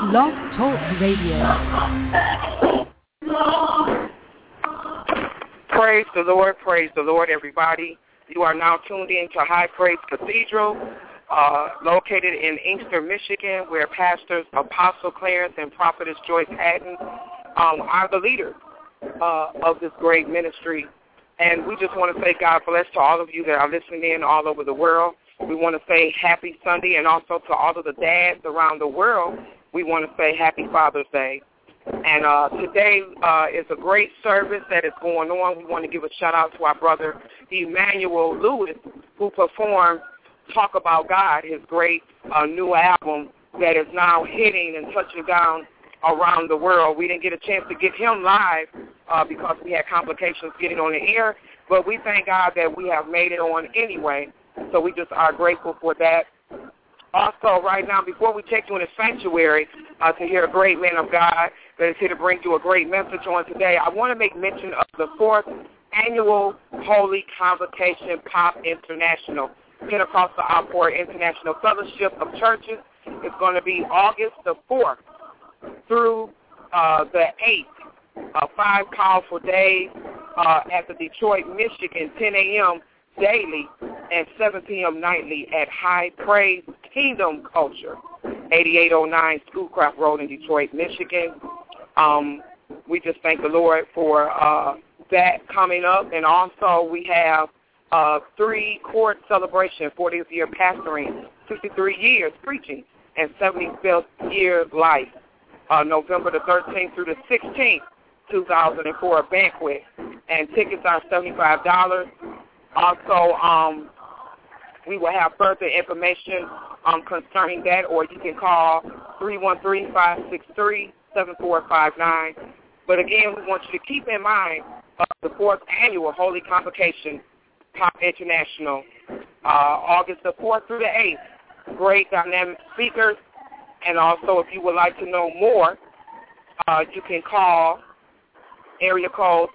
Blog Talk Radio. Praise the Lord, everybody. You are now tuned in to High Praise Cathedral, located in Inkster, Michigan, where Pastors Apostle Clarence and Prophetess Joyce Haddon are the leaders of this great ministry. And we just want to say God bless to all of you that are listening in all over the world. We want to say happy Sunday, and also to all of the dads around the world, we want to say happy Father's Day. And today is a great service that is going on. We want to give a shout-out to our brother Emmanuel Lewis, who performed Talk About God, his great new album that is now hitting and touching down around the world. We didn't get a chance to get him live because we had complications getting on the air, but we thank God that we have made it on anyway. So we just are grateful for that. Also, right now, before we take you in the sanctuary to hear a great man of God that is here to bring you a great message on today, I want to make mention of the 4th Annual Holy Convocation POP International, Pentecostal Outpour International Fellowship of Churches. It's going to be August the 4th through the 8th, 5 powerful days at the Detroit, Michigan, 10 a.m. daily and 7 p.m. nightly at High Praise Kingdom Culture, 8809 Schoolcraft Road in Detroit, Michigan. We just thank the Lord for that coming up. And also we have 3-court celebration, 40th year pastoring, 63 years preaching, and 75th year life, November the 13th through the 16th, 2004 banquet. And tickets are $75. Also, we will have further information concerning that, or you can call 313-563-7459. But again, we want you to keep in mind the 4th Annual Holy Convocation, POP International, August the 4th through the 8th. Great dynamic speakers. And also, if you would like to know more, you can call area code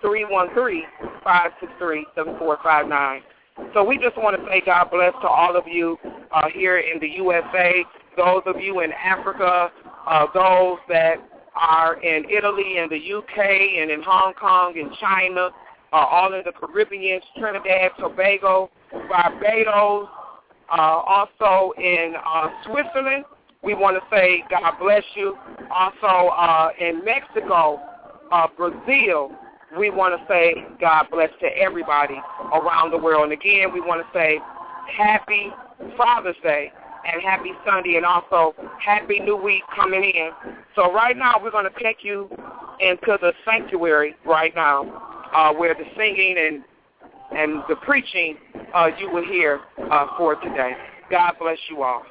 313-563-7459. So we just want to say God bless to all of you here in the USA, those of you in Africa, those that are in Italy and the UK and in Hong Kong and China, all in the Caribbean, Trinidad, Tobago, Barbados, also in Switzerland. We want to say God bless you. Also in Mexico, Brazil, we want to say God bless to everybody around the world. And again, we want to say happy Father's Day and happy Sunday, and also happy New Week coming in. So right now we're going to take you into the sanctuary right now, where the singing and the preaching you will hear for today. God bless you all.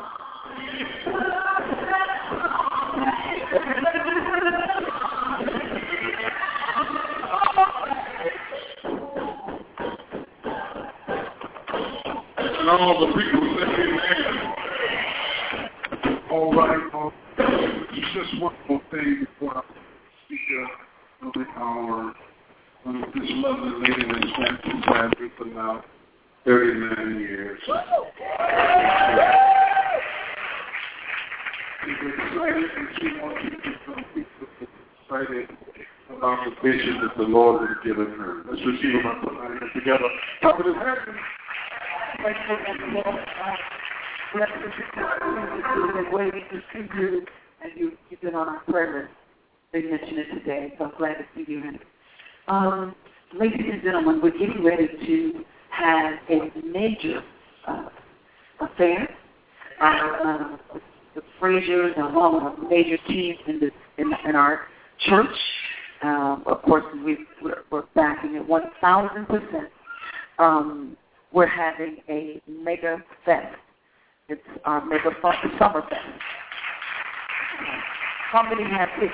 And all the people say amen. All right. Just one more thing before I speak of our this lovely lady that's been to Patrick for now 39 years. She's excited, and she wants you to excited about the vision that the Lord has given her. Let's receive them and put our hands together. Top of his head. Bless the way we can see you, and you've been on our prayer list. They mentioned it today, so I'm glad to see you in it. Ladies and gentlemen, we're getting ready to have a major affair. The Frasers and all of the major teams in our church. Of course, we're backing it 1,000%. We're having a mega fest. It's our mega summer fest. How many have tickets?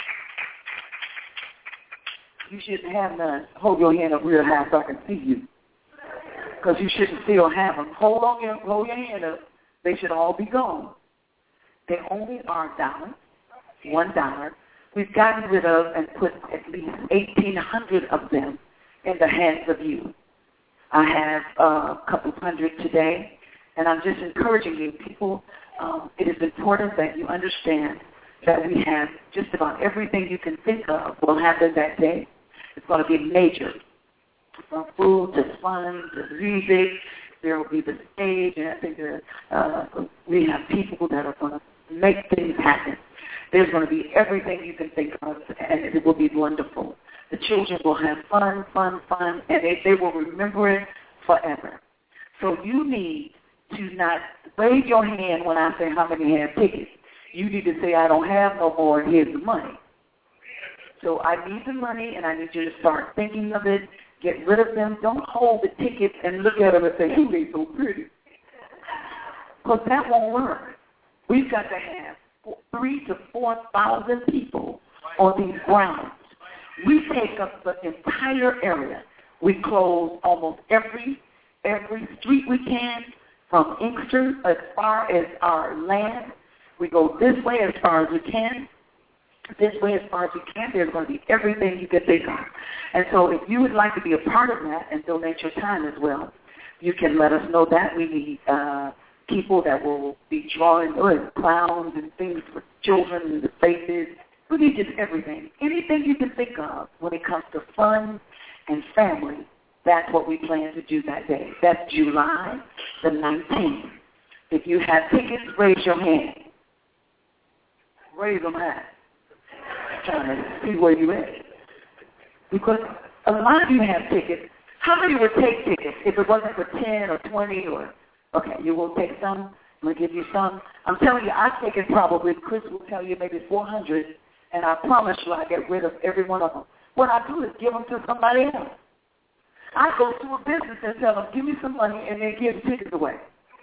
You shouldn't have none. Hold your hand up real high so I can see you. Because you shouldn't still have them. Hold your hand up. They should all be gone. They only are $1. We've gotten rid of and put at least 1,800 of them in the hands of you. I have a couple hundred today, and I'm just encouraging you, people. It is important that you understand that we have just about everything you can think of will happen that day. It's going to be major. From food to fun to music, there will be the stage, and I think we have people that are going to make things happen. There's going to be everything you can think of, and it will be wonderful. The children will have fun, and they will remember it forever. So you need to not raise your hand when I say how many have tickets. You need to say, I don't have no more, and here's the money. So I need the money, and I need you to start thinking of it. Get rid of them. Don't hold the tickets and look at them and say, "Ooh, they so pretty." Because that won't work. We've got to have 3,000 to 4,000 people on these grounds. We take up the entire area. We close almost every street we can from Inkster as far as our land. We go this way as far as we can. This way as far as we can. There's going to be everything you can think of. And so if you would like to be a part of that and donate your time as well, you can let us know that. We need people that will be drawing clowns and things for children and the faces. We need just everything. Anything you can think of when it comes to fun and family, that's what we plan to do that day. That's July the 19th. If you have tickets, raise your hand. Raise them high. Trying to see where you at. Because a lot of you have tickets. How many would take tickets if it wasn't for 10 or 20 or, okay, you will take some? I'm going to give you some. I'm telling you, I've taken probably, Chris will tell you, maybe 400, and I promise you I get rid of every one of them. What I do is give them to somebody else. I go to a business and tell them, give me some money, and then give the tickets away.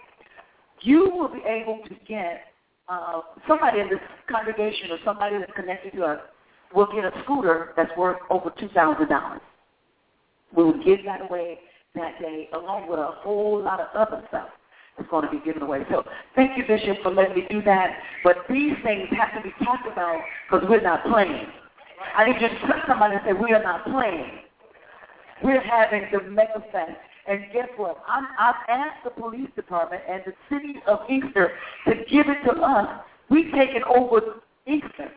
You will be able to get somebody in this congregation or somebody that's connected to us will get a scooter that's worth over $2,000. We will give that away that day along with a whole lot of other stuff that's going to be given away. So thank you, Bishop, for letting me do that. But these things have to be talked about because we're not playing. I need you to touch somebody and say, we are not playing. We're having the mega fest. And guess what? I've asked the police department and the city of Inkster to give it to us. We've taken over Inkster.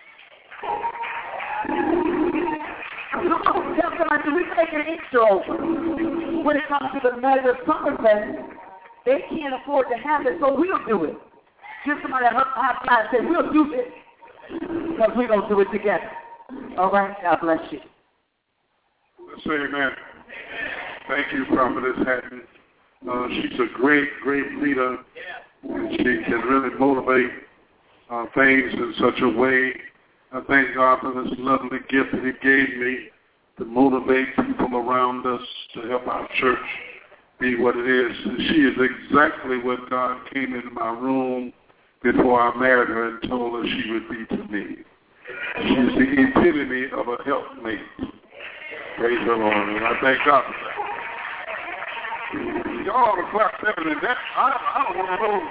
Tell somebody we've taken Inkster over. When it comes to the mega summer fest, they can't afford to have it, so we'll do it. Give somebody a high five and say, we'll do it because we're going to do it together. All right? God bless you. Let's say amen. Thank you, Prophetess Hatton. She's a great, great leader, and she can really motivate things in such a way. I thank God for this lovely gift that He gave me to motivate people around us to help our church be what it is. And she is exactly what God came into my room before I married her and told her she would be to me. She's the epitome of a helpmate. Praise the Lord, and I thank God for that. Y'all ought to clap seven in that. I don't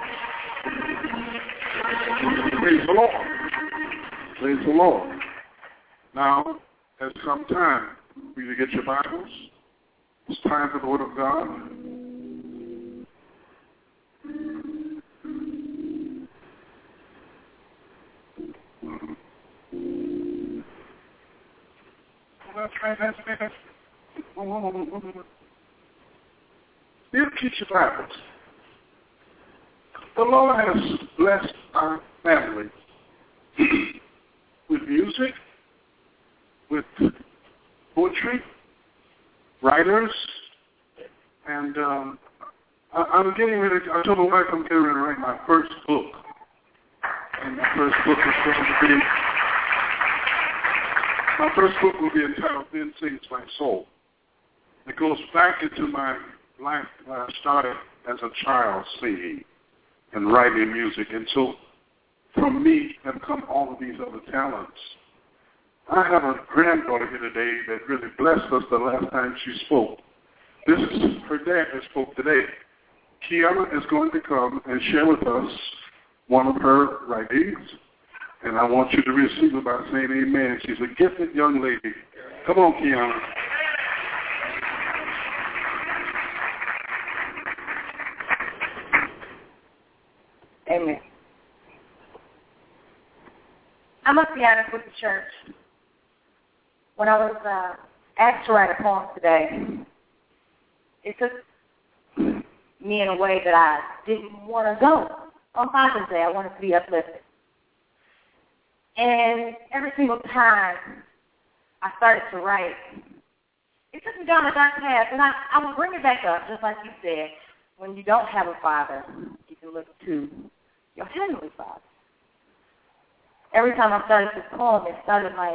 want to know. Praise the Lord. Praise the Lord. Now, has come time for you to get your Bibles. It's time for the Word of God. That's right. Still keep your Bibles. The Lord has blessed our family with music, with poetry, writers, and I'm getting ready. I told my wife I'm getting ready to write my first book, and my first book will be entitled "Then Sings My Soul." It goes back into my life when I started as a child singing and writing music, and so from me have come all of these other talents. I have a granddaughter here today that really blessed us the last time she spoke. This is her dad that spoke today. Kiana is going to come and share with us one of her writings, and I want you to receive it by saying amen. She's a gifted young lady. Come on, Kiana. Amen. I must be honest with the church. When I was asked to write a poem today, it took me in a way that I didn't want to go. On Father's Day, I wanted to be uplifted. And every single time I started to write, it took me down a dark path, and I will bring it back up, just like you said. When you don't have a father, you can look to your heavenly Father. Every time I started this poem, it started like,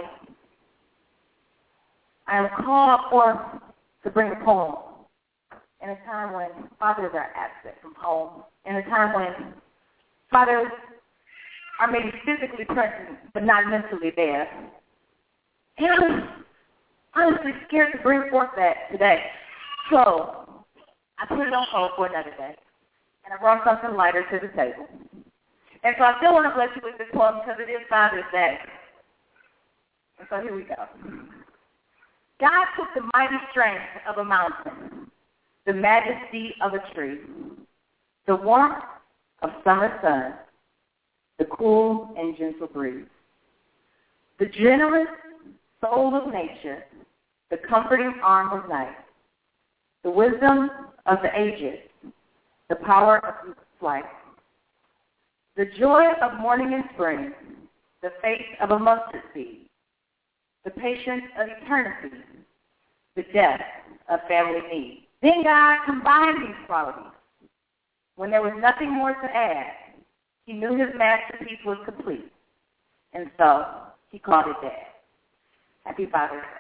I am called forth to bring a poem in a time when fathers are absent from home, in a time when fathers are maybe physically present but not mentally there. And I was honestly scared to bring forth that today. So I put it on hold for another day, and I brought something lighter to the table. And so I still want to bless you with this poem because it is Father's Day. And so here we go. God took the mighty strength of a mountain, the majesty of a tree, the warmth of summer sun, the cool and gentle breeze, the generous soul of nature, the comforting arm of night, the wisdom of the ages, the power of flight, the joy of morning and spring, the faith of a mustard seed, the patience of eternity, the depth of family need. Then God combined these qualities. When there was nothing more to add, he knew his masterpiece was complete. And so he called it Dad. Happy Father's Day.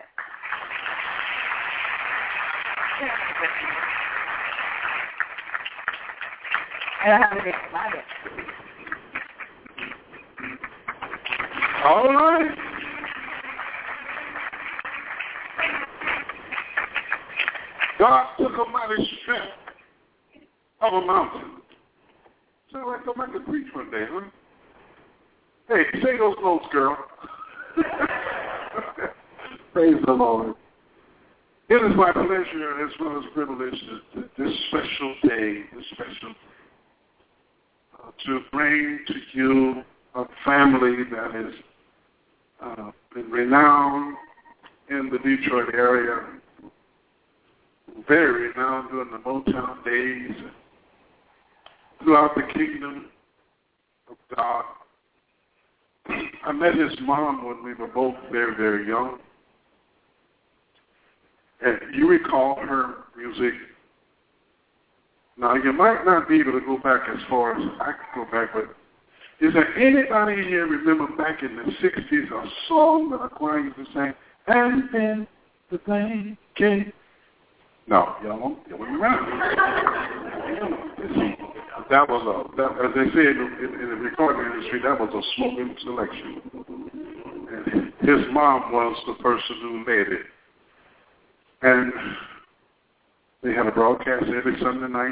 And I have a big smile. All right. God took a mighty strength of a mountain. So I come back to preach one day, huh? Hey, say those notes, girl. Praise the Lord. It is my pleasure as well as privilege this special day, to bring to you a family that has been renowned in the Detroit area, very renowned during the Motown days, throughout the kingdom of God. I met his mom when we were both very, very young. And you recall her music. Now, you might not be able to go back as far as I can go back, but is there anybody here remember back in the 60s a song that a choir used to sing? And then the thing came. No, y'all wouldn't around. That was as they say in the recording industry, that was a smoking selection. And his mom was the person who made it. And they had a broadcast every Sunday night.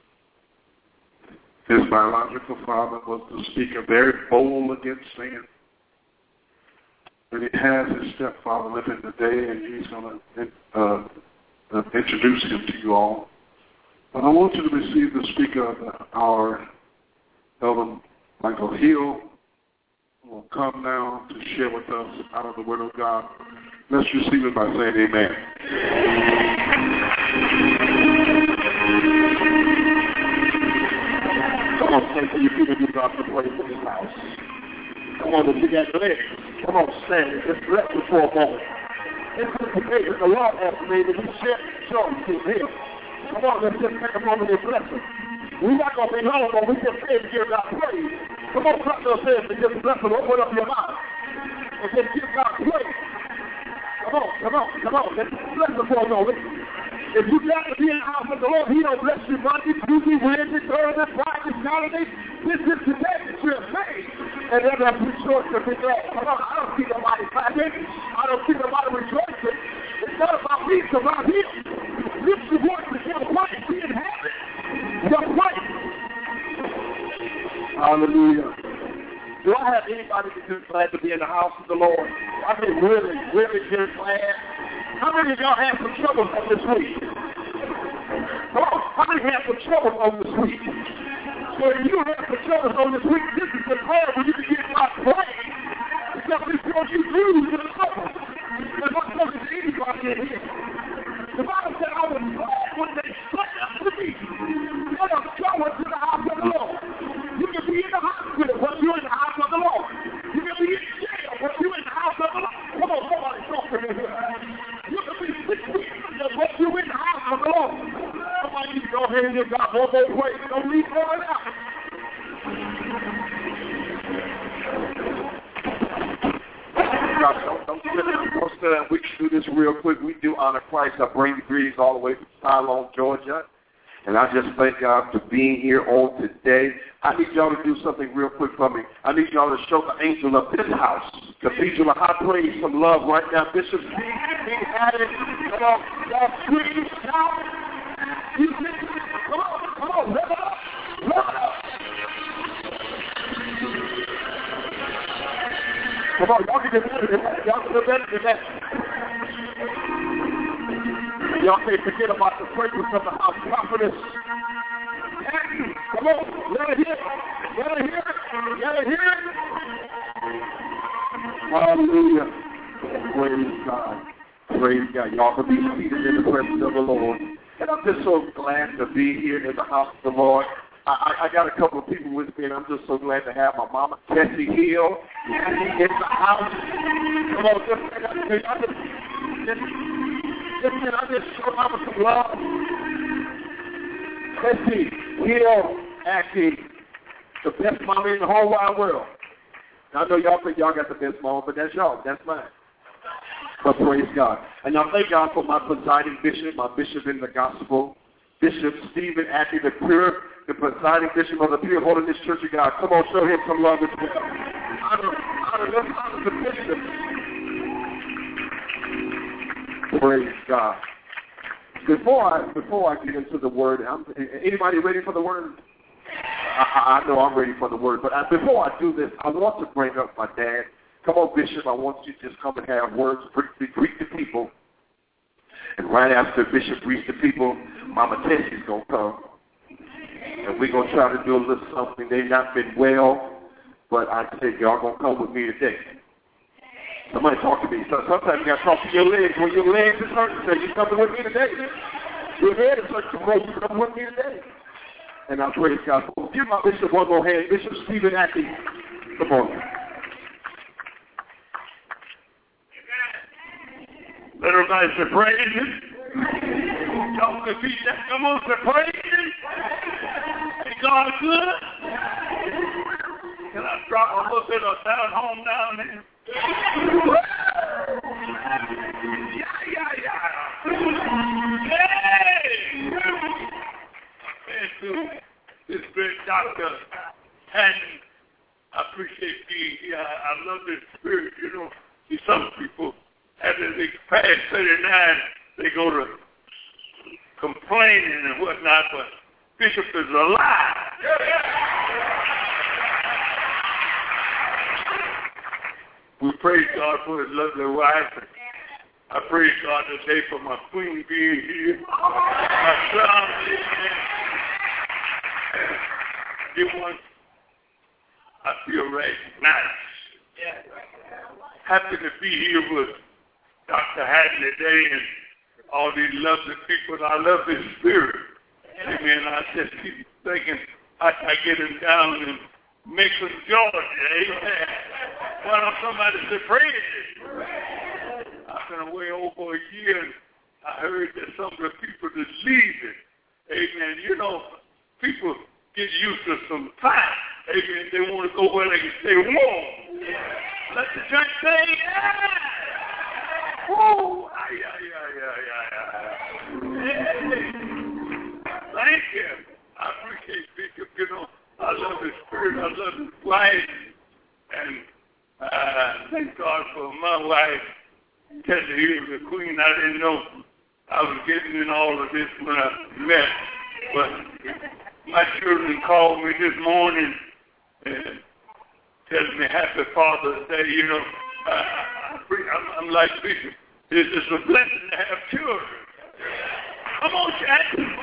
His biological father was the speaker, very bold against sin. And he has his stepfather living today, and he's going to introduce him to you all. But I want you to receive the speaker of the hour, Elder Michael Hill, who will come now to share with us out of the Word of God. Let's receive it by saying amen. Come on, stand to your feet and give God the praise in this house. Come on, let's get your legs. Come on, stand. Just rest for a moment. It's the day that the Lord has made, and we share joy to him. Come on, let's just take a moment and bless him. We're not going to be long, but we just say to give God praise. Come on, clap those hands and just bless him. Open up your mouth and just give God praise. Come on. Let's bless him for a moment. If you got to be in the house of the Lord, he don't bless you Monday, Tuesday, Wednesday, Thursday, Friday, Saturday. This is the day that you're made. And then I'm rejoicing to be glad. Come on, I don't see nobody clapping. I don't see nobody rejoicing. It's not about me, it's about him. Lift your voice and give praise. He inhabits your praise. Hallelujah. Do I have anybody that's just glad to be in the house of the Lord? I mean, really, really just glad. How many of y'all have some trouble on this week? Come on, how many have some trouble on this week? So if you have some trouble on this week, this is the prayer where you can give God praise. and we can do this real quick. We do honor Christ. I bring the greetings all the way from Siloam, Georgia. And I just thank God for being here on today. I need y'all to do something real quick for me. I need y'all to show the angel of this house, Cathedral of High Praise, some love right now. Bishop Steve, at it. Come on, y'all scream, shout. Come on, live it up. Come on, y'all can do better than that. Y'all can do better than that. Y'all can't forget about the fragrance of the house prophetess. Come on, let her hear it. Let her hear it. Let her hear it. Hallelujah. Praise God. Praise God. Y'all can be seated in the presence of the Lord. And I'm just so glad to be here in the house of the Lord. I got a couple of people with me, and I'm just so glad to have my mama, Tessie Hill, in the house. Come on, I just show mama some love. Tessie Hill, actually, the best mama in the whole wide world. Now, I know y'all think y'all got the best mama, but that's y'all. That's mine. But praise God. And I thank God for my presiding bishop, my bishop in the gospel, Bishop Stephen Atty, the presiding bishop of the Pure Holiness Church of God. Come on, show him some love as well. Honor the bishop. Praise God. Before I get into the word, anybody ready for the word? I know I'm ready for the word, but before I do this, I want to bring up my dad. Come on, Bishop, I want you to just come and have words, greet the people. And right after Bishop greets the people, Mama Tessie's going to come. And we're going to try to do a little something. They've not been well, but I said, y'all going to come with me today. Somebody talk to me. So sometimes you got to talk to your legs. When your legs is hurting, say, you coming with me today? Your head is hurting, you come with me today? And I praise God. Give my bishop one more hand. Bishop Stephen Atty. Come on. Let everybody say praise Him. Y'all can beat that. Come on, say praise Him. Ain't God good? Can I drop a little bit of down home down there? Yeah. Hey! And to this great Dr. Hannon, I appreciate being here. I love this spirit. You know, see some people, after they pass 39, they go to complaining and whatnot, but Bishop is alive. We praise God for his lovely wife. I praise God today for my queen being here. My son, dear one, I feel recognized. Happy to be here with Dr. Hatton today and all these lovely people. I love his spirit. Amen. I just keep thinking I get him down in Macon, Georgia. Amen. Why don't somebody say praise him? I've been away over a year and I heard that some of the people that's leaving. Amen. You know, people get used to some time. Amen. They want to go where they can stay warm. Let the church say, yeah. Woo! Thank you. I appreciate Bishop. You know, I love his spirit. I love his wife. And thank God for my wife, Tessie Hill, the queen. I didn't know I was getting in all of this when I met. But my children called me this morning and telling me Happy Father's Day. You know, I'm like Bishop. It's a blessing to have children. Come on, Jack.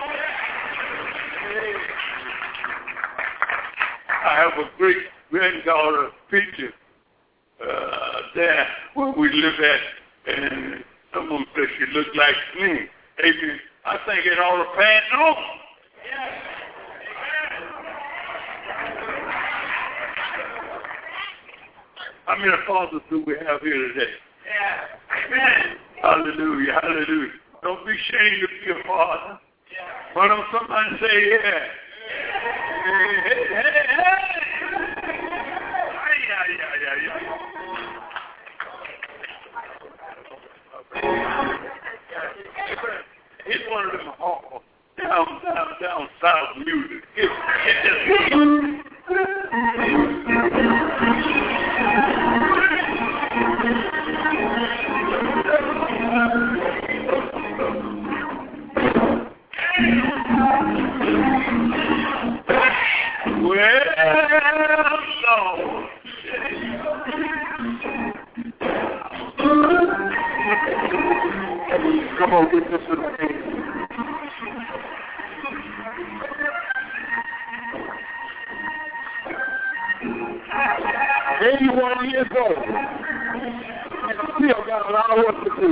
I have a great granddaughter, Peter, there where we live at, and someone said she looked like me. Amen. I think it ought to pass on. How many fathers do we have here today? Amen. Hallelujah, hallelujah. Don't be ashamed to be a father. Why don't somebody say, yeah? Hey. It's one of them down south music. It come on, get this to the thing. 81 years old. And still got a lot of work to do.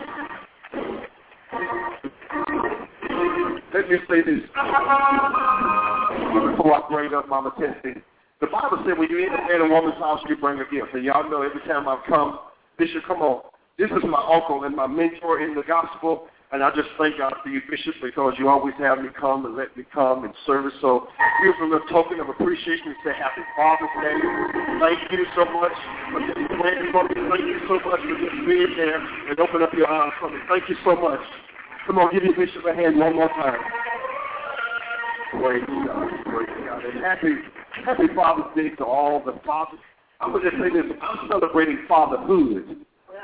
Let me say this before I bring up Mama Tessie. The Bible said when you enter a man and woman's house, you bring a gift. And y'all know every time I've come, Bishop, come on. This is my uncle and my mentor in the gospel. And I just thank God for you, Bishop, because you always have me come and let me come and service. So here's a little token of appreciation to say Happy Father's Day. Thank you so much for just praying for me. Thank you so much for just being there and open up your arms for me. Thank you so much. Come on, give your Bishop a hand one more time. Praise God. Praise God. And happy Father's Day to all the fathers. I'm going to just say this. I'm celebrating fatherhood.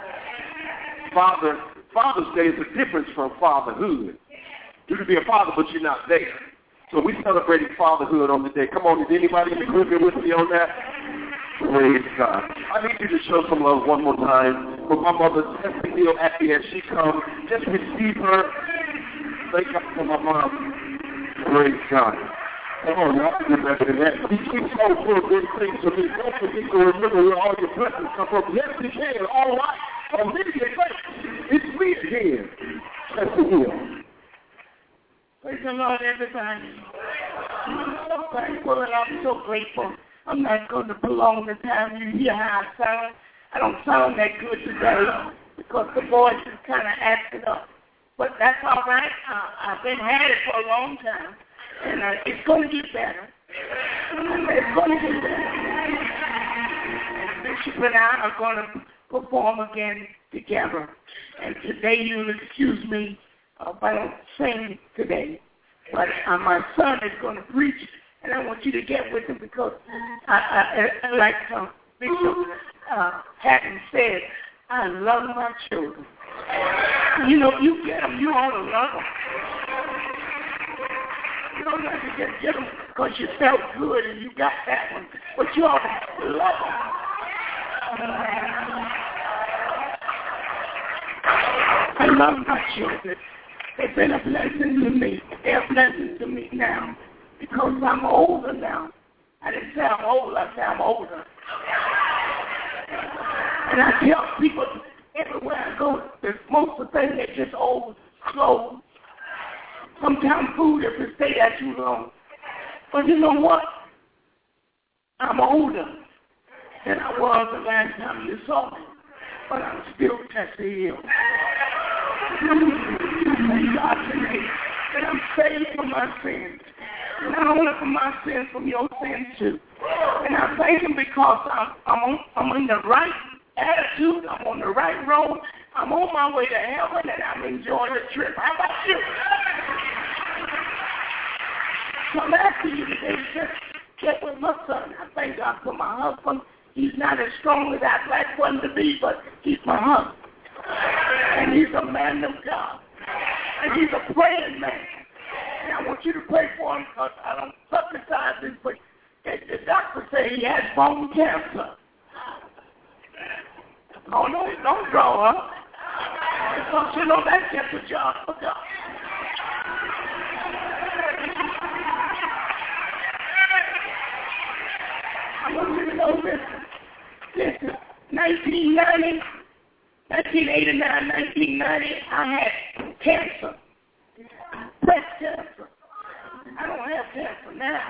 Father's Day is a difference from fatherhood. You can be a father, but you're not there. So we're celebrating fatherhood on the day. Come on, is anybody in the group here with me on that? Praise God. I need you to show some love one more time for my mother, Tessie Neal Appy, as she comes. Just receive her. Thank God for my mom. Praise God. Come on, y'all can do better than that. He keeps on doing good things to me. Don't forget to remember where all your blessings come from. Yes, he can. All right. I'm really excited. It's me again. Tessie Neal. Praise the Lord, everybody. I'm so thankful and I'm so grateful. I'm not going to prolong the time. You hear how I sound. I don't sound that good today because the voice is kind of acting up. But that's all right. I've been had it for a long time. And it's going to get better. It's going to get better. And Bishop and I are going to perform again together. And today you'll excuse me if I don't sing today. But my son is going to preach, and I want you to get with him because I like Bishop Hatton said, I love my children. You know, you get them, you ought to love them. You don't have to just get them because you felt good and you got that one, but you ought to love them. I love my children. They've been a blessing to me. They're a blessing to me now because I'm older now. I didn't say I'm old, I said I'm older. And I tell people everywhere I go, most of the things they're just old clothes. Sometimes food if it stay there too long. But you know what? I'm older than I was the last time you saw me. But I'm still Tessie Neal. Thank God today that I'm saved from my sins. Not only from my sins, from your sins too. And I thank him because I'm in the right attitude. I'm on the right road. I'm on my way to heaven, and I'm enjoying the trip. How about you? So I'm asking you today to just get with my son. I thank God for my husband. He's not as strong as I'd like for him to be, but he's my husband. And he's a man of God. And he's a praying man. And I want you to pray for him because I don't publicize this, but the doctor said he has bone cancer. Oh, no, don't grow up. Because, you know, that's just a job for God. I want you to know this. This is 1989, 1990, I had cancer. Breast cancer. I don't have cancer now.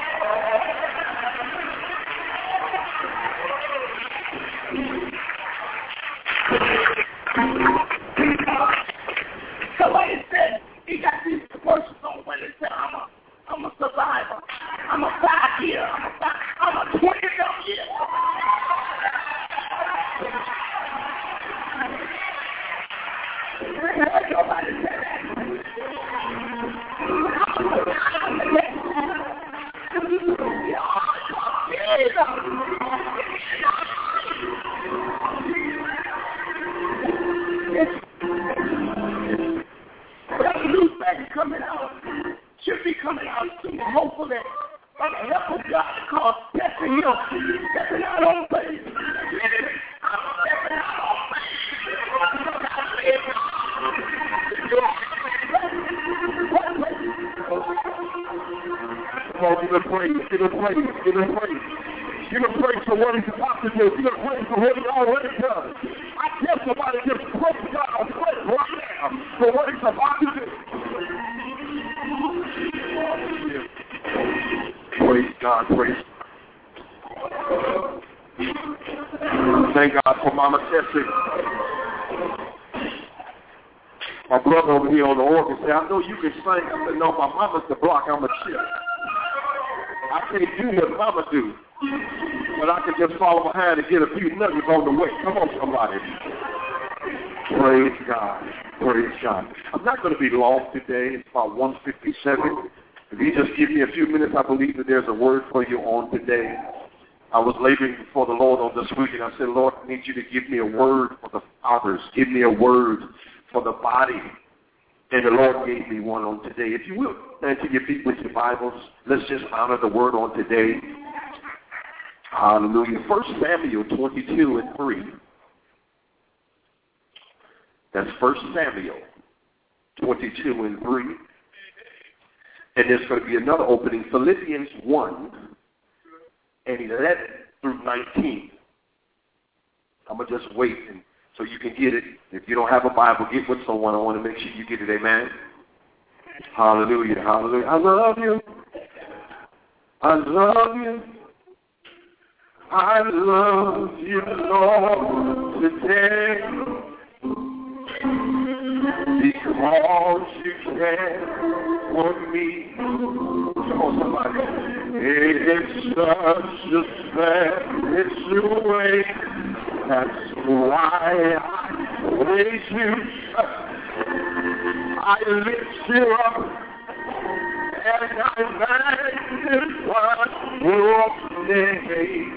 Somebody said he got these commercials on where they said I'm a survivor. I'm a 5-year. I'm a 20-some year. coming out soon. Hopefully, by the help of God, because stepping out on faith. I'm stepping out on faith. Come on, give him praise, give him praise, give him praise. Give him praise for what he's about to do. Give him praise for what he's already done. I tell somebody, just praise God, praise right now for what he's about to do. Praise God, praise God. Thank God for Mama Tessie. My brother over here on the organ said, I know you can sing. I said, no, my mama's the block, I'm a chip. I can't do what mama do, but I can just follow behind and get a few nuggets on the way. Come on, somebody. Praise God. Praise God. I'm not going to be long today. It's about 1:57. If you just give me a few minutes, I believe that there's a word for you on today. I was laboring before the Lord on this week, and I said, Lord, I need you to give me a word for the fathers. Give me a word for the body. And the Lord gave me one on today. If you will, stand to your feet with your Bibles. Let's just honor the word on today. Hallelujah. 1 Samuel 22:3. That's 1 Samuel 22:3. And there's going to be another opening, Philippians 1:11-19. I'm going to just wait so you can get it. If you don't have a Bible, get with someone. I want to make sure you get it. Amen. Hallelujah. Hallelujah. I love you. I love you. I love you, Lord, today. Because you care for me. Come on, somebody. It's such a special way. That's why I praise you. I lift you up. And I magnify your name.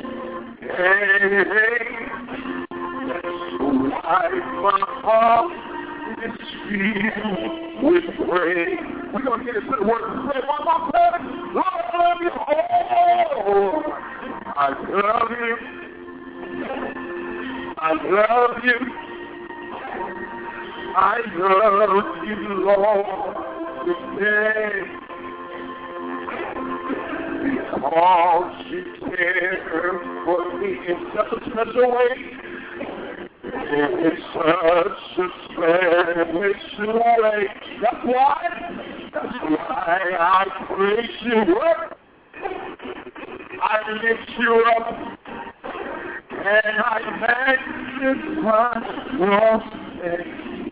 Hey, that's why my heart is filled with praise. We're going to get into the word and say, one more time. Lord, I love you. Oh, I love you. I love you. I love you, Lord, today. Because you care for me in such a special way. It's such a special way. That's why I praise you. I lift you up. And I magnify your name.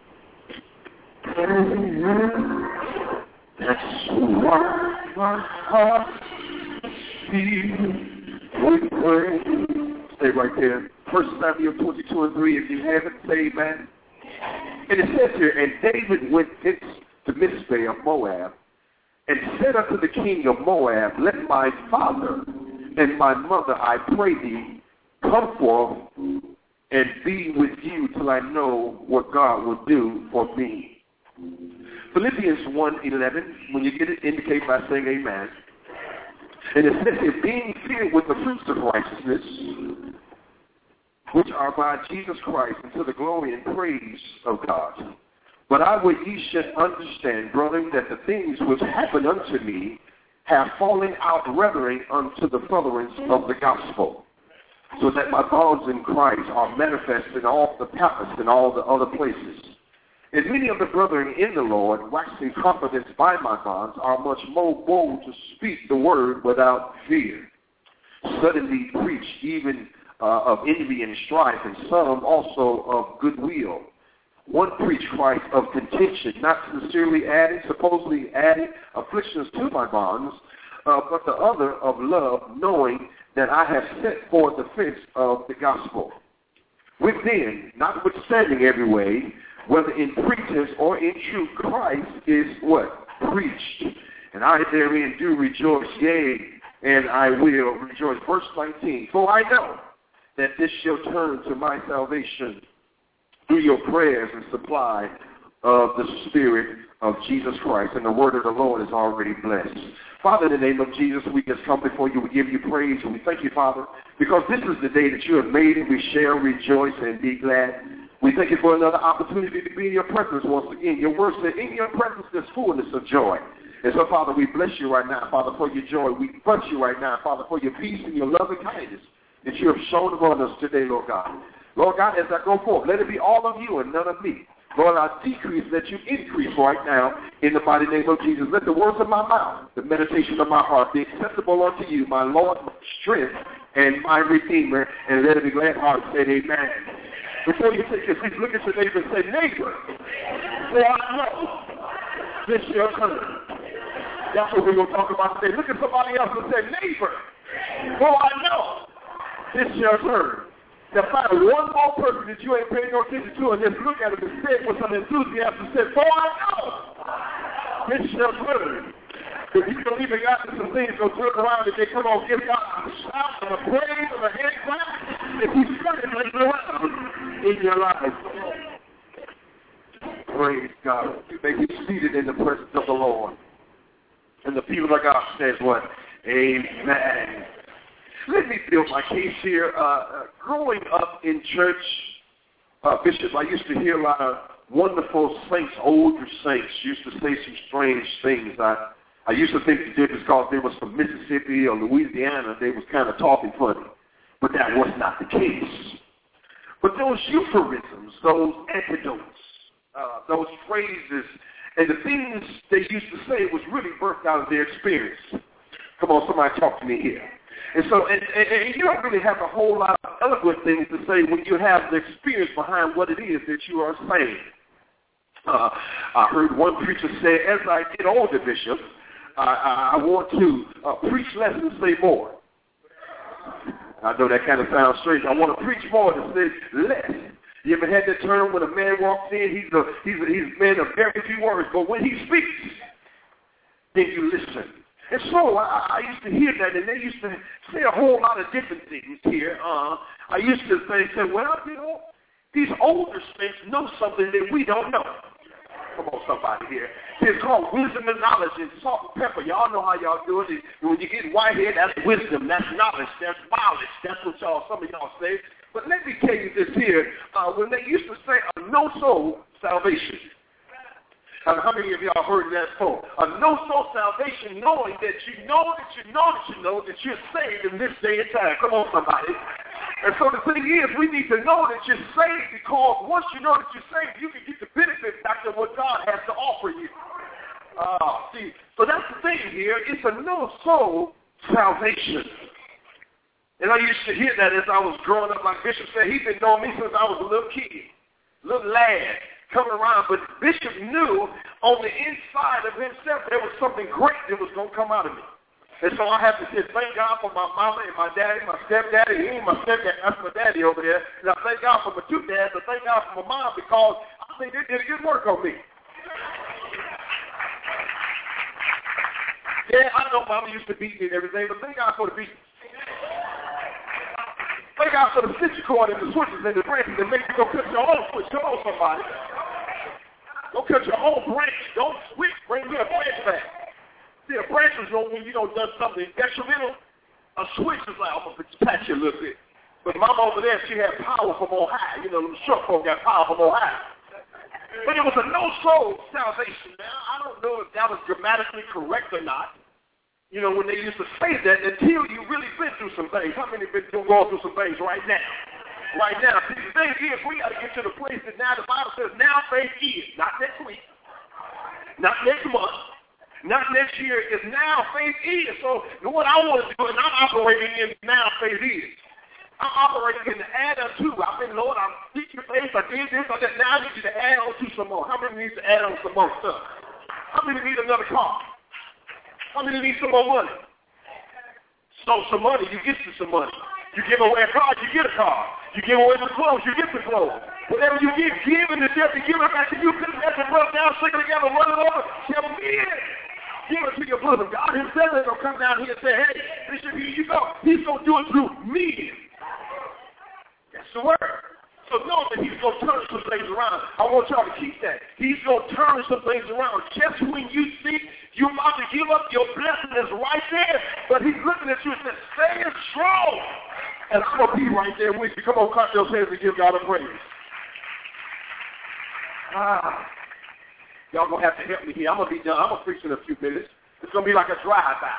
That's why my heart beats with praise. Stay right there. 1 Samuel 22:3. If you haven't, say amen. And it says here, and David went to Mizpeh of Moab, and said unto the king of Moab, let my father and my mother, I pray thee, come forth and be with you till I know what God will do for me. Philippians 1:11, when you get it, indicate by saying amen. And it says here, being filled with the fruits of righteousness, which are by Jesus Christ, unto the glory and praise of God. But I would ye should understand, brethren, that the things which happened unto me have fallen out reverent unto the furtherance of the gospel, so that my bonds in Christ are manifest in all the Paphos and all the other places. And many of the brethren in the Lord, waxing confidence by my bonds, are much more bold to speak the word without fear. Suddenly preach even of envy and strife, and some also of goodwill. One preached Christ of contention, not sincerely supposedly adding afflictions to my bonds, but the other of love, knowing that I have set forth the fence of the gospel. Within, notwithstanding every way, whether in pretense or in truth, Christ is what? Preached. And I therein do rejoice, yea, and I will rejoice. Verse 19, for I know that this shall turn to my salvation through your prayers and supply of the Spirit of Jesus Christ, and the word of the Lord is already blessed. Father, in the name of Jesus, we just come before you. We give you praise, and we thank you, Father, because this is the day that you have made, and we shall rejoice and be glad. We thank you for another opportunity to be in your presence once again. Your word said, in your presence there's fullness of joy. And so, Father, we bless you right now, Father, for your joy. We bless you right now, Father, for your peace and your love and kindness that you have shown upon us today, Lord God. Lord God, as I go forth, let it be all of you and none of me. Lord, I decrease, let you increase right now in the mighty name of Jesus. Let the words of my mouth, the meditation of my heart be acceptable unto you, my Lord, my strength, and my Redeemer. And let it be glad heart say amen. Before you take your seat, look at your neighbor and say, neighbor, for I know this shall come. That's what we're going to talk about today. Look at somebody else and say, neighbor, for I know this shall turn. Now find one more person that you ain't paying no attention to and just look at him and say it with some enthusiasm and say, for I know this shall turn. If you don't even got some things go turn around and they come on, give God a shout and a praise and a hand clap, if he's turning it around in your life. Praise God. You may be seated in the presence of the Lord. And the people of God says what? Amen. Let me build my case here. Growing up in church, Bishop, I used to hear a lot of wonderful saints, older saints, used to say some strange things. I used to think that because they was from Mississippi or Louisiana, they was kind of talking funny. But that was not the case. But those euphemisms, those antidotes, those phrases, and the things they used to say was really birthed out of their experience. Come on, somebody talk to me here. And so, and you don't really have a whole lot of eloquent things to say when you have the experience behind what it is that you are saying. I heard one preacher say, as I get older, Bishop, I want to preach less and say more. I know that kind of sounds strange. I want to preach more than say less. You ever had that term when a man walks in, he's a man of very few words, but when he speaks, then you listen. And so I used to hear that, and they used to say a whole lot of different things here. I used to say, well, you know, these older saints know something that we don't know. Come on, somebody here. It's called wisdom and knowledge and salt and pepper. Y'all know how y'all do it. When you get whitehead, that's wisdom, that's knowledge, that's knowledge. That's what some of y'all say. But let me tell you this here. When they used to say a no-soul salvation. How many of y'all heard that before? A no-soul salvation, knowing that you know that you're saved in this day and time. Come on, somebody. And so the thing is, we need to know that you're saved, because once you know that you're saved, you can get the benefits back of what God has to offer you. See, so that's the thing here. It's a no-soul salvation. And I used to hear that as I was growing up. Like Bishop said, he's been knowing me since I was a little kid, little lad, coming around. But Bishop knew on the inside of himself there was something great that was going to come out of me. And so I have to say thank God for my mama and my daddy, my stepdaddy. He ain't my stepdaddy, that's my daddy over there. And I thank God for my two dads, and thank God for my mom, because I think they did a good work on me. Yeah, I know mama used to beat me and everything, but thank God for the beating. Thank God for the stitch cord and the switches and the branches that make you go cut your own switch. Come on, somebody. Go cut your own branch. Don't switch. Bring me a branch back. See, a branch is when you done something detrimental. A switch is like, I'm going to patch you a little bit. But mama over there, she had power from on high. You know, them short folk got power from on high. But it was a no-soul salvation. Now, I don't know if that was grammatically correct or not. You know, when they used to say that, until you really been through some things. How many been going through some things right now? Right now. See, the thing is, we got to get to the place that now the Bible says, now faith is. Not next week. Not next month. Not next year. It's now faith is. So what I want to do is I'm operating in now faith is. I'm operating in the add unto. I've been, Lord, I'm seeking your face. I did this, I did. Now I need you to add on to some more. How many needs to add on some more stuff? How many need another car? How many need some more money? So some money, you get you some money. You give away a car, you get a car. You give away the clothes, you get the clothes. Whatever you give in the death, you give it back to you. Put it back and rub down, stick it together, run it over, shall be in. Give it to your bosom. God himself is going to come down here and say, hey, Bishop, here you go. He's going to do it through me. That's the word. So know that he's going to turn some things around. I want y'all to keep that. He's going to turn some things around. Just when you think you're about to give up, your blessing is right there. But he's looking at you and says, stand strong. And I'm going to be right there with you. Come on, clap those hands and give God a praise. Y'all going to have to help me here. I'm going to be done. I'm going to preach in a few minutes. It's going to be like a drive-by.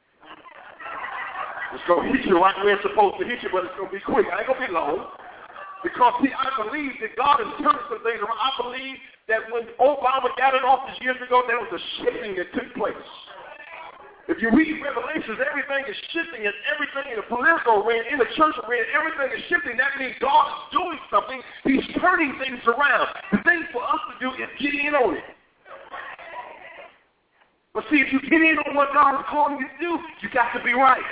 It's going to hit you right where it's supposed to hit you, but it's going to be quick. I ain't going to be long. Because, see, I believe that God has turned some things around. I believe that when Obama got in office years ago, there was a shifting that took place. If you read Revelations, everything is shifting, and everything in the political arena, in the church arena, everything is shifting. That means God is doing something. He's turning things around. The thing for us to do is get in on it. But see, if you get in on what God is calling you to do, you got to be right.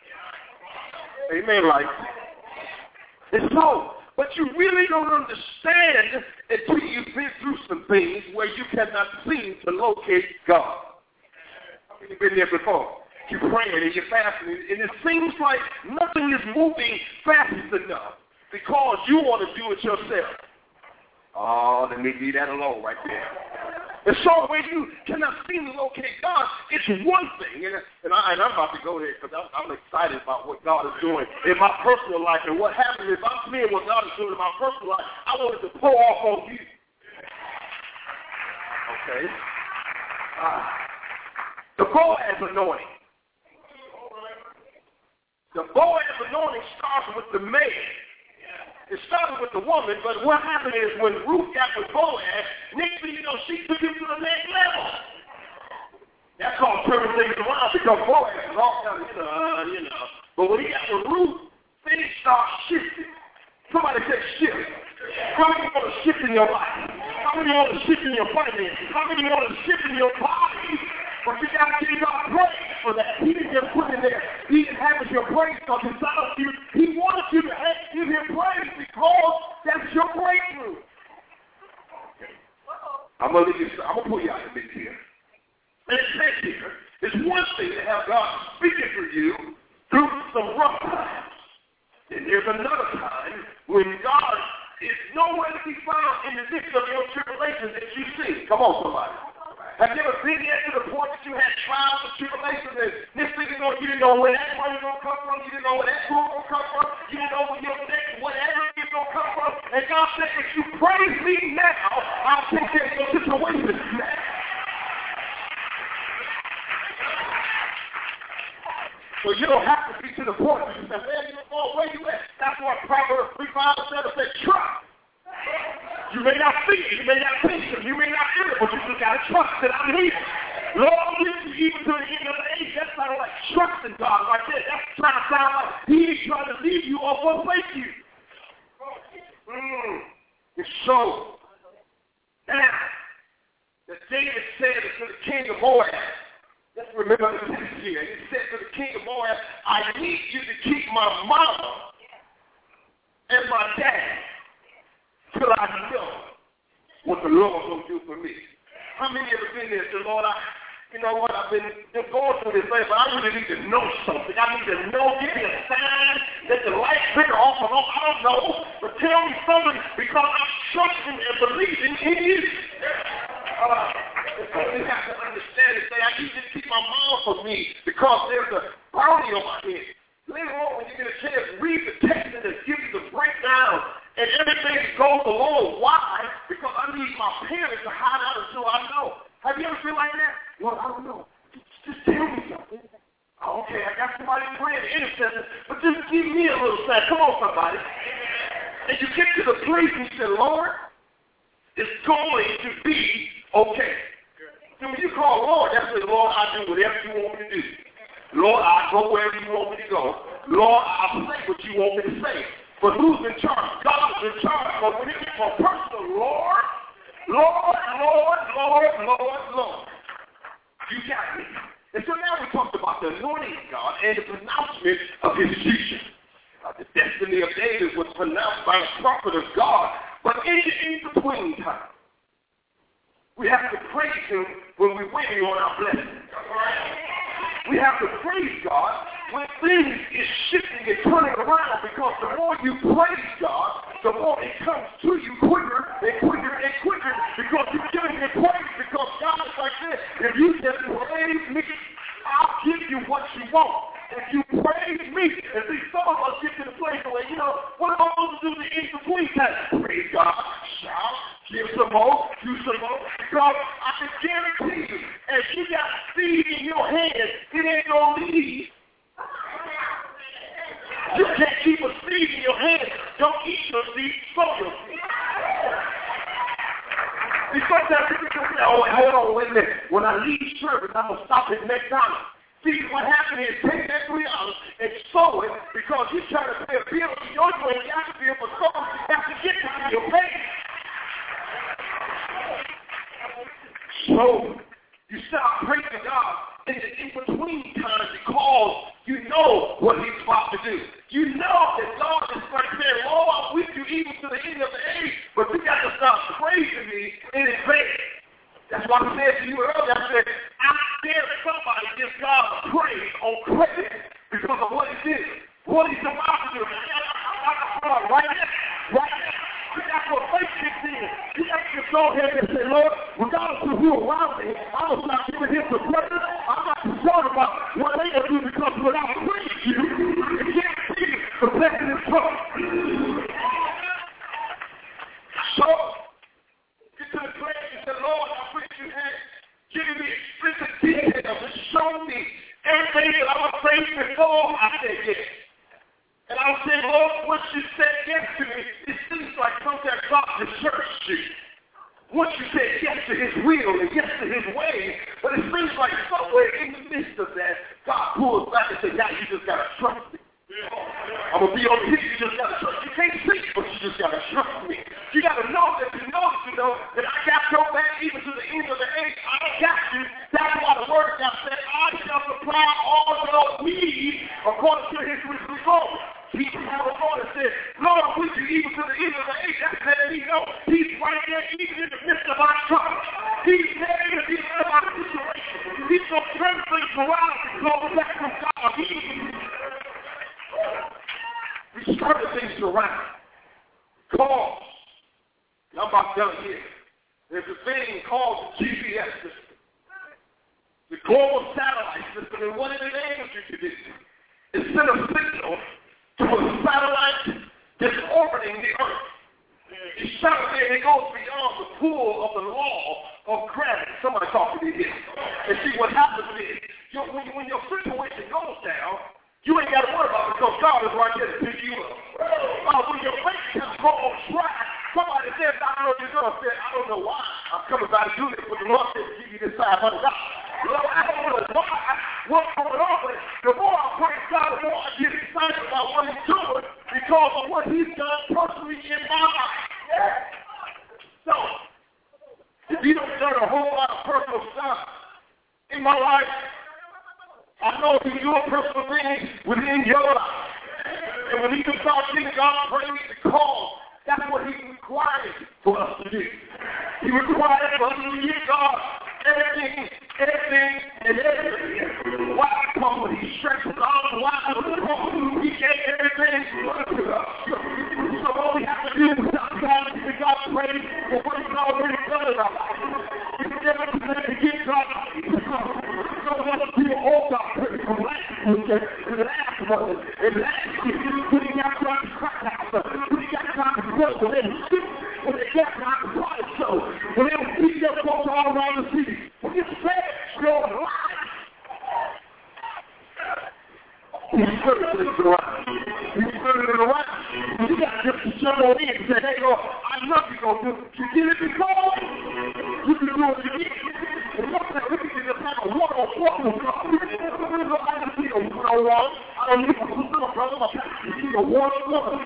Amen, like. And so, but you really don't understand until you've been through some things where you cannot seem to locate God. I mean, you've been there before. You're praying and you're fasting, and it seems like nothing is moving fast enough because you want to do it yourself. Oh, let me leave that alone right there. And so when you cannot seem to locate God, it's one thing, and I'm about to go there because I'm excited about what God is doing in my personal life. And what happens if I'm seeing what God is doing in my personal life, I want it to pour off on you. Okay. The Boaz anointing. The Boaz anointing starts with the man. It started with the woman, but what happened is when Ruth got with Boaz, next thing you know, she took him to the next level. That's called turning things around because Boaz is all kind of, But when he got with Ruth, things start shifting. Somebody say shift. How many want to shift in your life? How many want to shift in your finances? How many want to shift in your body? But you got to give God praise for that. He didn't just put it there. He inhabits your praise because inside of you, he wanted you to give him praise because that's your breakthrough. I'm going to pull you out a bit here. And it says here, it's one thing to have God speaking for you through some rough times. And there's another time when God is nowhere to be found in the midst of your tribulations that you see. Come on, somebody. Have you ever been there to the point that you had trials and tribulations and this thing is going to, you didn't know where that money is going to come from, you didn't know where that food is going to come from, you didn't know where your next whatever is going to come from, and God said, if you praise me now, I'll take care of your situation now. So you don't have to be to the point where you say, where you at? That's what Proverbs 3:5 says, trust. You may not see it, you may not think it, you may not feel it, but you just got to trust that I'm here. Lord, listen, even to the end of the age, that's not like trusting God right there. That's trying to sound like he ain't trying to leave you or forsake you. It's so. Now, that David said to the king of Moab, let's remember this here. He said to the king of Moab, I need you to keep my mama and my dad till I know what the Lord will do for me. How many of you been there and said, Lord, you know what, I've been going through this thing, but I really need to know something. I need to know, give me a sign that the light's bigger off and on. I don't know, but tell me something because I'm trusting and believing in you. You have to understand and say, I need you to keep my mouth from me because there's a bounty on my head. Later on, when you get a chance, read the text and it gives you the breakdown and everything goes along. Why? Because I need my parents to hide out until I know. Have you ever been like that? Well, I don't know. Just tell me something. Okay, I got somebody praying the intercessor, but just give me a little sign. Come on, somebody. And you get to the place and you say, Lord, it's going to be okay. So when you call Lord, that's what Lord, I do whatever you want me to do. Lord, I go wherever you want me to go. Lord, I'll say what you want me to say. But who's in charge? God is in charge. But when it gets more personal, Lord, Lord, Lord, Lord, Lord, Lord. You got me. And so now we talked about the anointing of God and the pronouncement of his future. The destiny of David was pronounced by a prophet of God. But in the in-between time, we have to praise him when we're waiting on our blessing. We have to praise God when things is shifting and turning around because the more you praise God, the more it comes to you quicker and quicker and quicker because you're giving it praise because God is like this. If you just praise me, I'll give you what you want. If you praise me, and see, some of us get to the place where, what am I supposed to do in between time? Praise God, shout, give some more, do some more. Because I can guarantee you, if you got seed in your hand, it ain't going to leave. You can't keep a seed in your hand. Don't eat your seed, sow your seed. See, sometimes people can say, oh, hold on, wait a minute. When I leave service, I'm going to stop at McDonald's. See, what happened is take that $3 and sow it because you're trying to pay a bill for your way. You have to be able to sow it. You have to get to your pay. So you start praising God in the in-between times because you know what he's about to do. You know that God is like saying, Lord, I'm with you even to the end of the age, but you got to start praising me in advance. That's why I said to you earlier, I said, I dare somebody give God a praise on credit because of what he did, what he's about to do. Right now. That's what faith kicks in. You have to go ahead and say, Lord, regardless of who around me, I'm going to start giving him the praise. I'm not concerned about what they going to do because without praising you, you can't see the blessing is coming. So, get to the place and say, Lord, I wish you had given me explicit details and shown me everything that I was praying before I said yes. And I was saying, Lord, once you said yes to me, it seems like sometimes God deserts you. Once you said yes to his will and yes to his way, but it seems like somewhere in the midst of that, God pulls back and says, now you just got to trust me. I'm going to be over here, you just got to trust. You can't see, but you just got to trust me. You got to know that you know that I got your back even to the end of the age. I got you. That's why the word God said, I shall supply all your needs according to his riches and glory. He had a Lord and said, Lord, I'm with you even to the end of the age. That's letting me know he's right there even in the midst of our trouble. He's there in the midst of our situation. He's going to turn things around and go back from God. We started things around. Cause. I'm about done here. There's a thing called the GPS system. The global satellite system. And what it enables you to do is send a signal to a satellite that's orbiting the Earth. Each satellite, it goes beyond the pull of the law of gravity. Somebody talk to me here. And see what happens is, when your situation goes down, you ain't got to worry about it because God is right there to pick you up. When your faith has gone on track, somebody says, I don't know why I'm coming by to do this, but the Lord said to give you this $500. Lord, I don't know why, what's going on, but the more I praise God, the more I get excited about what he's doing because of what he's done personally in my life. So, if you don't done a whole lot of personal stuff in my life, I know if you do a personal thing within your life, and when you can start giving God praise and call, that's what he requires for us to do. He requires for us to give God everything, and everything. Why? Because when he stretches all wide, he gave everything to us. So all we have to do is stop trying to give God praise for what he's already done in our life. We can never to give God don't want to be an old doctor from last week and last month and last week when he got trying to crack out, when he got trying to work, when they got trying to fight, so when they were beating up folks all around the city. When you say your life, he's turning things around. He's turning it around. You got to just jump on in and say, hey, Lord, I know you're going to do it. You did it before, you can do it again. And sometimes we can just have a one-on-one with God. I don't need a one-on-one. I don't need a little brother. I need a one-on-one.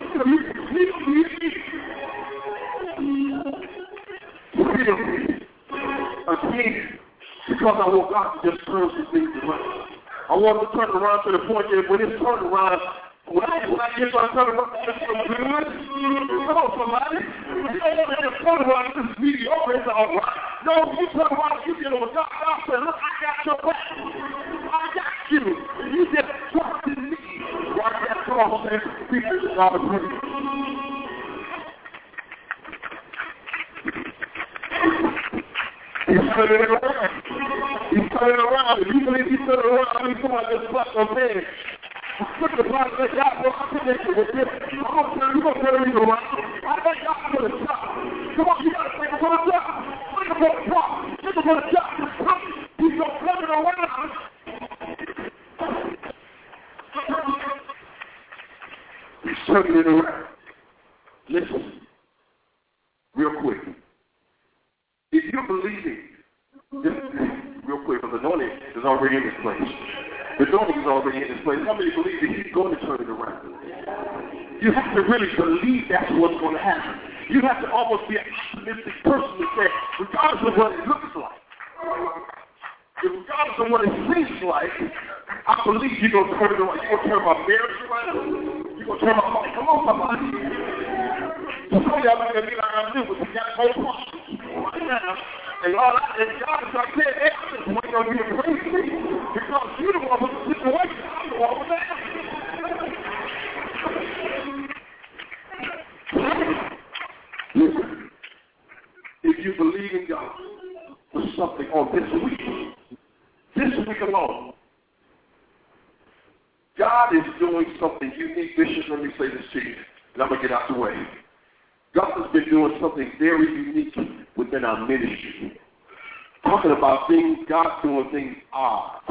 Again, because I want God to just turn some things around. I want to turn around to the point that when it's turned around, when I get to turn around, it's so good. Come on, somebody. You don't want to just turn around and just mediocre. It's all right. No, you turn around and you get over God. God said, look, I got your back. I got you. You just trust in me. Right now, come on, man. People, God is with you. He's turning it around. He's turning around. If you believe he's turning around, I mean, somebody just slapped their hand. Look at the bottom of that God, well, I'm connected with this. I'm going to turn it around. I think God's going to stop. Come on, you got to think about the job. Think about the job. Think about the job. He's going to turn it around. He's turning it around. Listen, real quick. If you're believing, real quick, because the anointing is already in this place. The anointing is already in this place. How many believe that he's going to turn it around? You have to really believe that's what's going to happen. You have to almost be an optimistic person to say, regardless of what it looks like, regardless of what it seems like, I believe you're going to turn it around. You're going to turn my marriage around. You're going to turn my heart. Come on, somebody. Some of y'all are going to be like I do, but you got to go right now. And God is like saying, hey, I'm just waiting on you to praise me because you're the one with the situation. I'm the one with that. Listen, if you believe in God for something on this week alone, God is doing something unique. Bishop, let me say this to you, and I'm going to get out the way. God has been doing something very unique within our ministry. Talking about things, God doing things odd.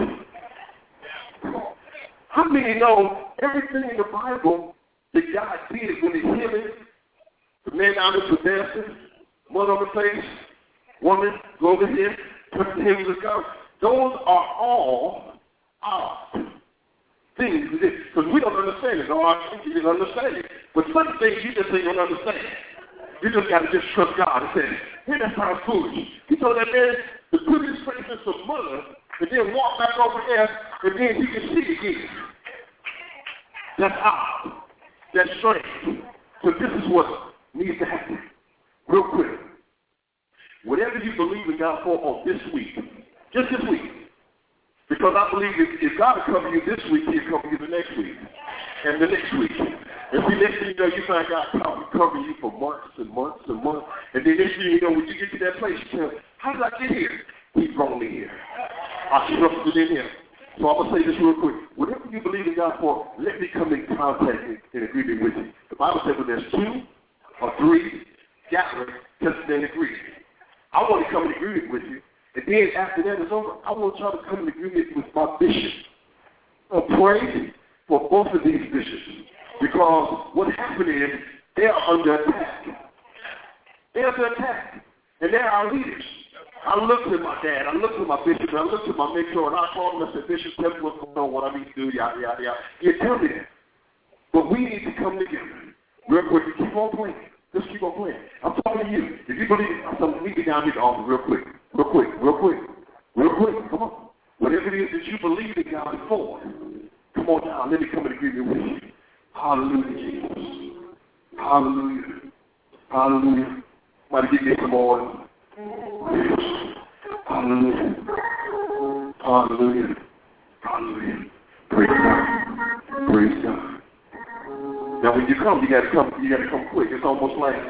How many know everything in the Bible that God did when He healed the man out of possession, mud on the face, woman, go over here, touch the hem of the garment. Those are all odd things. Because we don't understand it. No, I think you didn't understand it. But some things you just don't understand. You just got to just trust God and say, hey, that sounds foolish. He told that man to put his face in some mud and then walk back over there and then he can see again. That's odd. That's strange. So this is what needs to happen. Real quick. Whatever you believe in God for on this week, just this week, because I believe if God will cover you this week, He'll cover you the next week and the next week. And see, next thing you know, you find God covering you for months and months and months. And then next thing you know, when you get to that place, you tell, how did I get here? He brought me here. I trusted in Him. So I'm going to say this real quick. Whatever you believe in God for, let me come in contact and agreement with you. The Bible says when there's 2 or 3 gathering, touching and agreement. I want to come in agreement with you. And then after that is over, I want y'all to come in agreement with my bishop. I'm praying for both of these bishops. Because what happened is they are under attack. They're under attack. And they're our leaders. I looked at my dad, I looked at my bishop, I looked at my mentor, and I called him and said, Bishop, tell me what's going on, what I need to do, yada, yada, yada. You tell me that. But we need to come together. Real quick, keep on playing. Just keep on playing. I'm talking to you. If you believe something, we get down here to offer real quick. Real quick, real quick. Real quick, come on. Whatever it is that you believe in God for, come on down. Let me come in agreement with you. Hallelujah, Jesus. Hallelujah. Hallelujah. Somebody give me some more. Hallelujah. Hallelujah. Hallelujah. Praise God. Praise God. Now when you come, you gotta come quick. It's almost like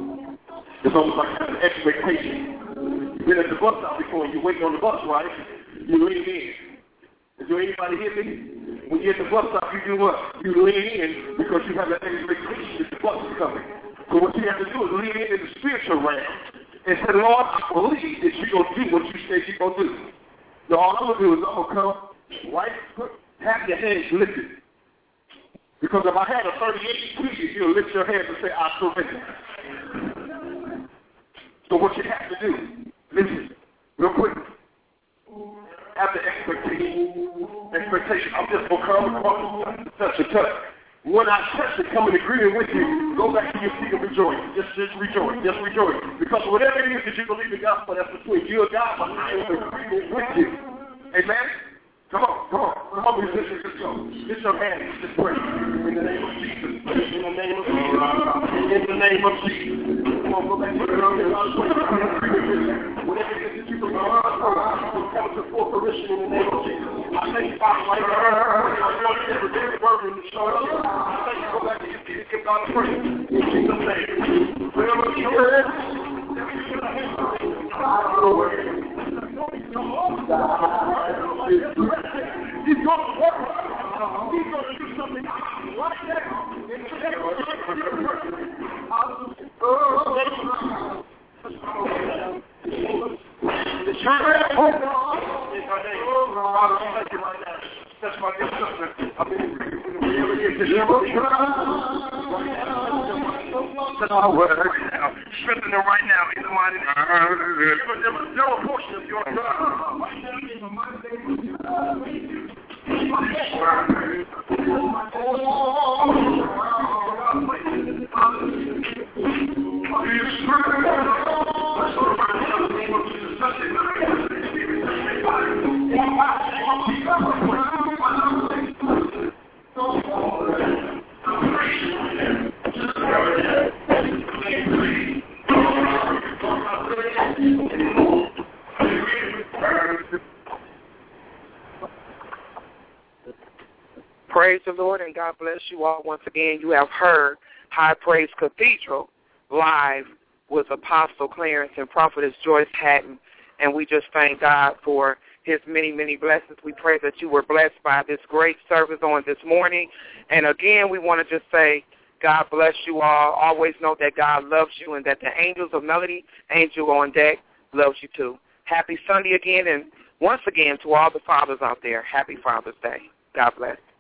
an expectation. You've been at the bus stop before and you're waiting on the bus, right? You lean in. Is there anybody hear me? When you're at the bus stop, you do what? You lean in because you have an expectation that the bus is coming. So what you have to do is lean in the spiritual realm and say, Lord, I believe that you're going to do what you said you're going to do. Now, all I'm going to do is I'm going to come right, have your hands lifted. Because if I had a 38 to you, you'll lift your hands and say, I surrender. So what you have to do, listen, real quick. Have the expectation. I'm just going to come, touch. When I touch and come in agreement with you, go back to your seat and rejoice. Just rejoice. Just rejoice. Because whatever it is that you believe in God for, that's between you and God, but I am in agreement with you. Amen? Come on, musicians, let's go. Lift your hands, just pray. In the name of Jesus. In the name of Jesus. In the name of Jesus. Come on, go back to your own. Whatever it is that you believe in God for, will come to full fruition in the name of Jesus. I thank you, Father, right now. I want you to every word in the show. I thank you, go back to your seat and give God a praise. In Jesus' name. Whatever you heard, He's going to work. He's going to do something right there. That's my good sister. I mean, whenever you get strengthen them right now in the mighty name. There was no portion of your God. Right now in the mighty Praise the Lord and God bless you all. Once again, you have heard High Praise Cathedral live with Apostle Clarence and Prophetess Joyce Hatton. And we just thank God for his many, many blessings. We pray that you were blessed by this great service on this morning. And again, we want to just say, God bless you all. Always know that God loves you and that the angels of Melody, Angel on Deck, loves you too. Happy Sunday again. And once again, to all the fathers out there, happy Father's Day. God bless.